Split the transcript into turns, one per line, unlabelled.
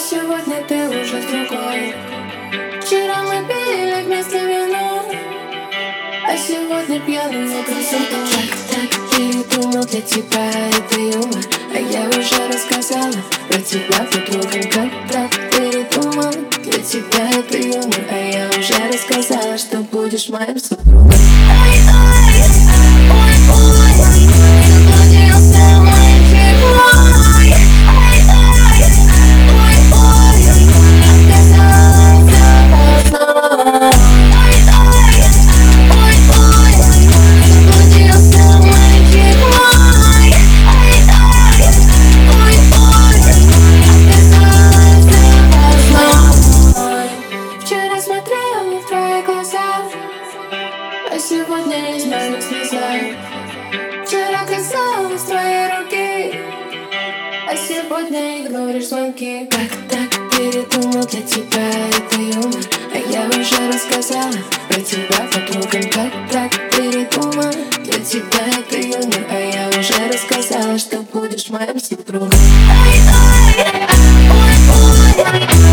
сегодня ты уже с другой. Вчера мы пили вместе вино, а сегодня пьяный утром с тобой. Так передумал, для тебя это юмор, а я уже рассказала про тебя подругам. Так передумал, для тебя это юмор, а я уже рассказала, что будешь моим супругом. Ай-ай, ой-ой, заблудился мальчик мой. Ай-ай, ой-ой, оказался поздно. Ай-ай, ой-ой, заблудился мальчик мой. Ай-ай, ой-ой, оказался поздно. Вчера смотрела в твои глаза, а сегодня не знаю, слезай. Вчера касалась твоей руки, а сегодня игноришь звонки. Так передумал, для тебя это юмор, а я уже рассказала про тебя подругам. Так передумал, для тебя это юмор, а я уже рассказала, что будешь моим супругом. Ай-ай, ой-ой.